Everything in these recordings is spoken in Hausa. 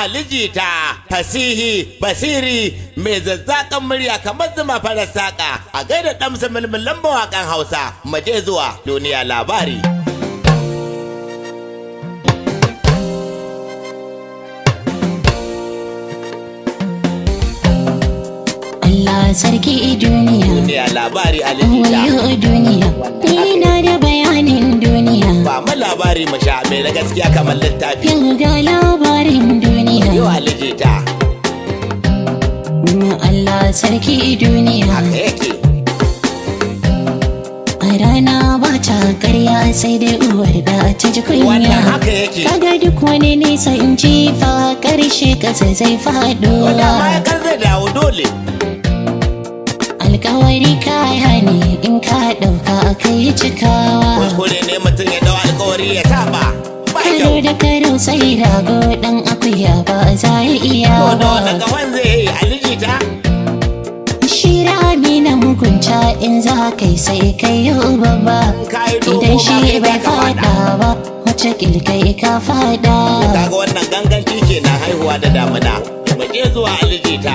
Alijita fasihi basiri mai zazzakan murya kamar zuma farar saƙa a gaida ɗamsa mulmulan mawaƙan Hausa maje zuwa duniya labari. Allah sarki duniya labari Alijita wayo duniya ina da bayanin duniya ba mu labari mu sha mai na gaskiya kamar littafi yau ga labarin duniya yau Alijita Allah sarki duniya haka yake a rana ba ta karya sai dai uwar da ta ji kunya wannan haka yake kaga duk wani nisa in ji fa karshe kasa zai faɗo wanda ma ya kan zai dawo dole alkawari kaya ne in ka ɗauka kai cikawa kuskure ne mutum ya dau alkawari ya saba ba karo kyau da karo sai rago dan akuya ba za ya iya to da ba wannan gawan zai yi Alijita shi rami na mugunta in za kai sai kai yau babba kai dogo idan ma shi kai bai za ka fada fada ba wata kilkai ka fada kaga wannan ganganci kenan haihuwa da damuna mu je zuwa Alijita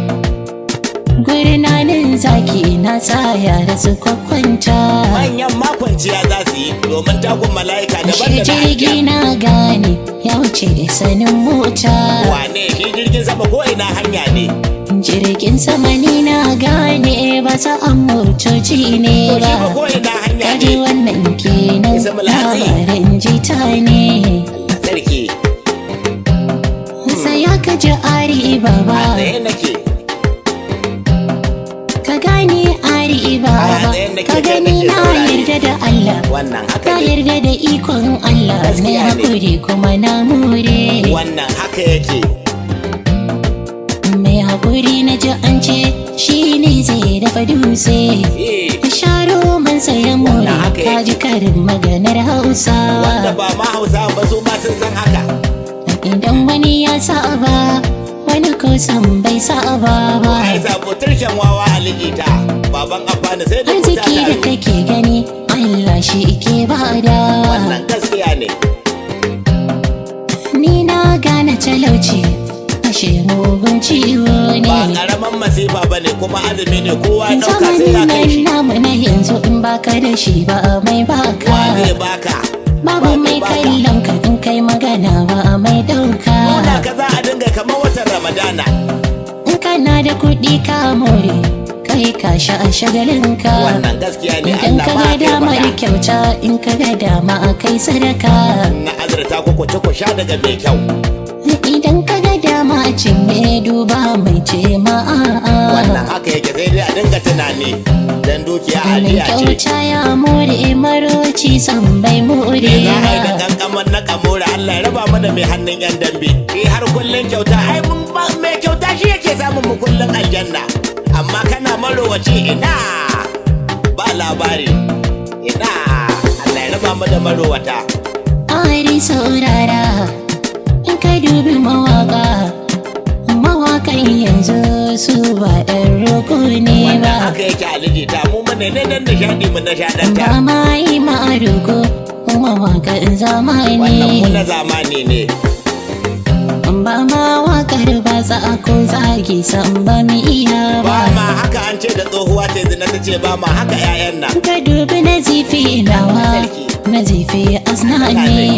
gurnanin zaki na tsaya da su kwakwanta manyan makwanciya za su yi domin takun mala'ika daban shi da jirgi na gane ya wuce sanin mota wane shi jirgin sama ko ina hanya ne jirgin sama ni na gane ba sa an motoci ne to shi ba ba ko ina hanya kaji ne wannan kenan Isa Mulhatsi. labarin jita ne sarki sai ya kaji ari baba tsaye nake ka gane ari baba tsaye nake, ka tsaye gani nake na saurare. yarda da Allah wannan haka ka ne yarda da ikon Allah mai Gaskiya ne. hakuri kuma na more wannan haka yake mai hakuri na ji an ce shi ne zai dafa dutse eh ka sharo man saya more Wannan haka ka yake. ji karin maganar wanda Hausawa ba ma Hausa ba su ma sun san haka idan wani ya saba wani kusan bai saba ba ai sabo turshen wawa Alijita baban amfani sai da kuta arziki da tare kake gani Allah shi ke bada wannan gaskiya ne ni na gane talauci ashe mugun ciwo ba ne karaman masifa bane kuma azumi ne kowa ya dauka sai ya zamanin kai nan shi namu na yanzu in baka da shi ba mai wa baka zai baka babu mai kallon ka in kai magana ba mai dauka Nuna ka za a dinga kamar watan Ramadana in kana da kuɗi ka more kai ka sha a shagalinka wannan gaskiya ne idan Allah ka ma ga ya damar faɗa kyauta in ka ga dama a kai sadaka na azurta ko ku ci ku sha daga mai kyau idan ka ga dama cinye duba mai ce wannan ma'a haka yake sai dai a dinga tunani dan dukiya mai aliya ce kyauta ya more maroci san bai more me za a yi da ba kankaman na kamora Allah ya raba mu da mai hannun yan dambe har kullun kyauta ai mun ba mai kyauta shi yake samun mu kullun aljanna amma kana marowaci ina ba labari ina Allah ya raba mu da marowata ari saurara in ka dubi mawakan yanzu su ba ɗan roko ne wannan ba haka yake Alijita mu ne dan nishadi mu nishadantar ba ma yi ma'arugo mawakan wannan mu na zamani zamani ne ba ma wakar ba za a ko zagi san ba mu iya ba ba ma haka an ce da tsohuwa ta zina ta ce ba ma haka 'ya'yan nan ka dubi na zifi nawa na zifi asnani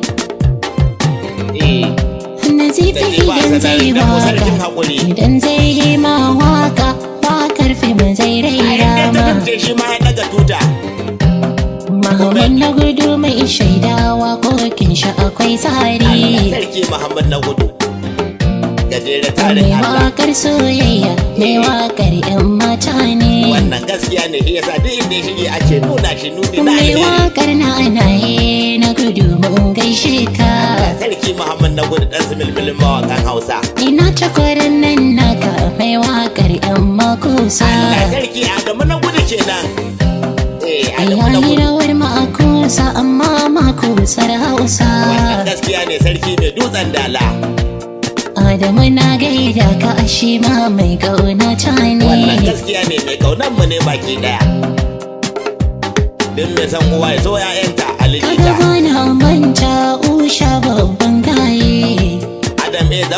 eh na zifi idan zai waka idan zai yi ma waka wakar fim zai a raira inda ta ma fice shi ma ya daga tuta Muhammad na gudu mai shaidawa kokin shi akwai Allah tsari sarki Muhammad na gudu gajere tarin mai Allah wakar soyayya mai wakar yan mata ne wannan gaskiya ne shi yasa duk inda ya shige ake nuna shi nuni na mai alheri wakar na anaye na gudu mun gaishe ka sarki Muhammad na gudu dan similmilin mawakan Hausa ina takwarin nan naka mai wakar yan makusa Allah sarki Adamu na gudu kenan Adamu na yayi gudu rawar makusa amma makusar hausa wannan gaskiya ne sarki mai dutsen dala Adamu na gaida ka ashe ma mai kauna ta wannan ne gaskiya ne mai kaunan mu ne baki daya din mai san uwa ya so ya'yanta kaga Alijita bana manta usha babban gaye Adam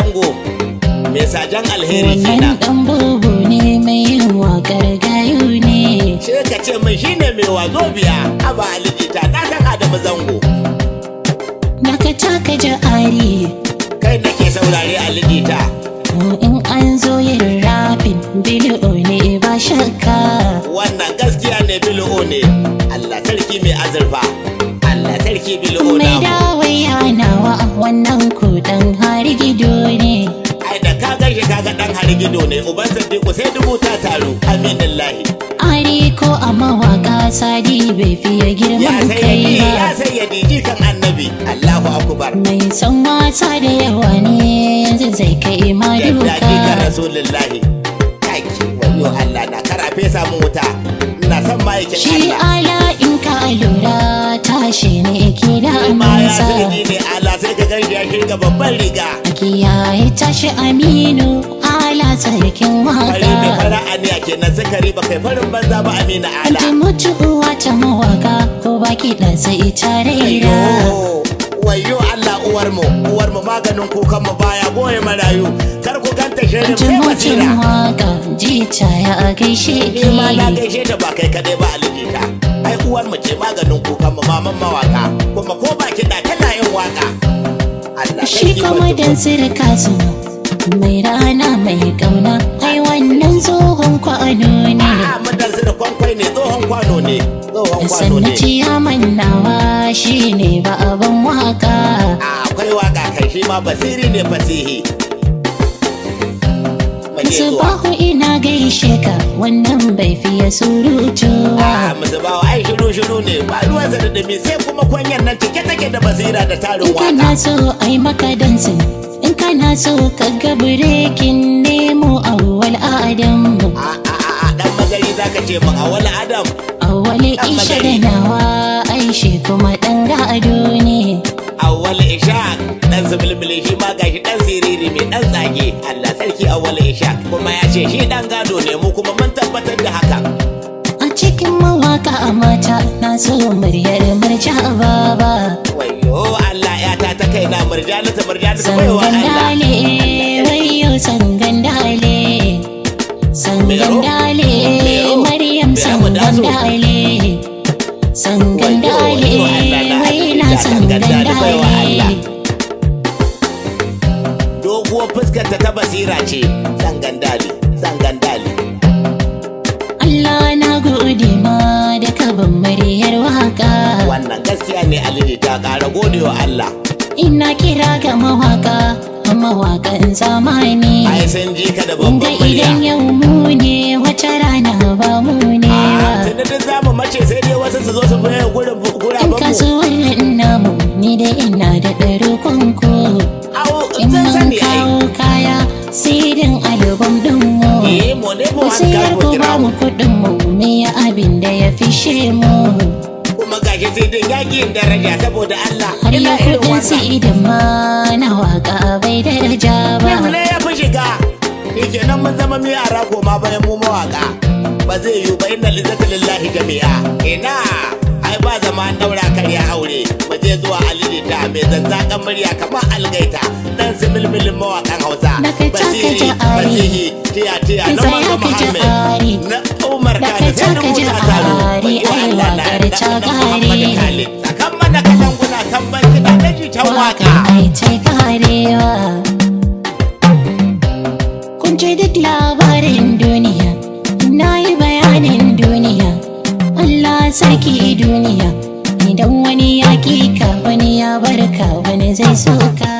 sajan alheri Wannan kenan. ɗan bubu ne mai yin waƙar gayu ne. Sai ka ce min shine mai wazo biya aba alijita na san Adamu Zango. Naka taka ja'ari. Kai nake saurare alijita. In an zo yin rafin bili'o ne ba shakka. Wannan gaskiya ne bil'o ne. Allah sarki mai azurfa. Allah sarki bil'o Mai na. dawai nawa wannan kudan har gido ne. Ai da ka ganshi kaga dan harigido ne uban Sadiku sai dubu ta taru aminillahi. Ari ko a mawaka sadi bai fiye Ya girman kai sayyadi ya ba. sayyadi jikan annabi Allahu akbar. Mai son wasa da yawa ne yanzu zai kai ma Yadda jikan duka. rasulullahi. Kaki wayo Allah na karafe samun wuta. Ina son ma'aikin Shi Allah. ala in ka lura tashi ne ke da Ma ya amansa. sarki ne Allah sai ka ganshi ya shirga babban riga. A kiyaye tashi aminu ala sarkin Fari mai waka. fara'a ne a kenan sukari ba kai farin banza ba Amina Ala. Anti mutuwa ta mawaka ko baki ɗan sai ta raira. Wayo Allah uwarmu maganin kukan mu baya goye marayu kar ku ganta shirin Anti sai mutum basira. waka jita ya gaishe Ni ma na ki. gaishe ta ba kai kadai ba alijita. Ai uwar mu ce maganin kukan mu maman mawaka kuma ko ba kiɗa tana yin waka. Allah Shi sarki kuma dan sirka su mai rana mai kauna ai wannan tsohon kwano ne. A'a mutan su da kwankwai ne tsohon kwano ne tsohon kwano Sannan ne. ciyaman nawa shi ne ba abin waka. Akwai waka kai shi ma basiri ne fasihi. Maje zuwa. Subahu ina gaishe ka wannan bai fiye surutu ba. Musu ba ai shiru ne ba ruwan da dumi sai kuma kwanyan nan cike take da basira da tarin In kana waka. so ai maka dansin, in kana so ka ga birekin nemo awwal adamu. A dan magari zaka ce min awal Adam. Awwal isha da nawa aishi kuma dan gado ne. Awal Ishaq dan zubulbuli shi ma gashi dan siriri mai dan tsage. Allah sarki awal Ishaq kuma ya ce shi dan gado ne mu kuma mun tabbatar da hakan. A cikin mawaka a mata na so muryar murja baba. Wayo Allah ya ta kaina murjalata baiwa Allah. Sangandale wayo sangandale. Sangandale Maryam sangandale. Sangandale waina sangandale. Doguwar fuskarta ta basira ce sangandali. Allah na gode ma da kabin muryar waka. Wannan gaskiya ne Aliji ta ƙara godewa Allah. Ina kira ga mawakan zamani. Ai sun ji ka da Ga babban murya. idan yau mu ne wata rana ba mu ne ba. Tunda duk zamu mace sai dai wasu su zo su baye In guraben mu. kasuwannin namu ni da ina da ɗarukun ku. Au In sun mun sani ai. kawo kaya sidin album ɗin mu. Mu ne mu Ku an sayar karbo ku ba mu gram. kuɗin mu me ya abin da ya fishe mu. Kuma gashi sai dai yaƙin daraja saboda Allah. Har Ina ya irin kuɗin wannan. sidin ma na waka bai daraja Fim ba. ne ya fi shiga. Yake nan mun zama mi ara koma bayan mu mawaka. Ba zai yiwu ba inna lizzata lillahi jami'a. Ina ai ba zama an daura karya aure. Ba zai zuwa Aliji ta mai zazzakan murya kamar algaita. Dan similmilin mawakan Hausa. Da ka taka Basiri, ja'ari. Basihi, tiya Ka na tsaya Manzo ka Muhammad. ja'ari. Na Umar Da Khalid ka sai na taka Musa Taro. ja'ari, Wayo ai Allah na waƙar da ta Muhammad ƙare. Khalid. Sakan mana kalanguna kan ban kiɗa na jitan waka. Ai ce karewa. Kun ce duk labarin duniya, na yi bayanin duniya. Allah sarki duniya, idan wani ya ƙi ka wani ya barka wani zai soka.